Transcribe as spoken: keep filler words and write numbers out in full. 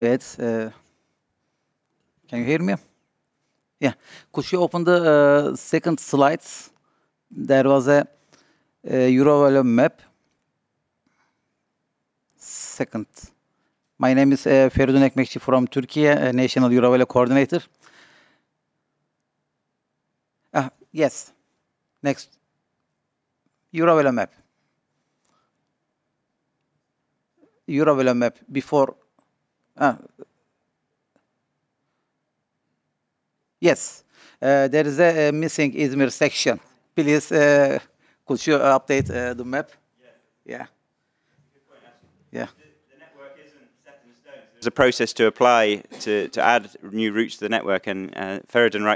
Evet. Uh, can you hear me? Yeah. Could you open the uh, second slides? There was a, a Eurovelo map. Second. My name is uh, Feridun Ekmekçi from Turkey, a National Eurovelo Coordinator. Ah, yes. Next. Eurovelo map. Eurovelo map before. Ah, yes. Uh, there is a, a missing Izmir section. Please, uh, could you update uh, the map? Yeah. Yeah. There's a process to apply to, to add new routes to the network, and uh, Feridun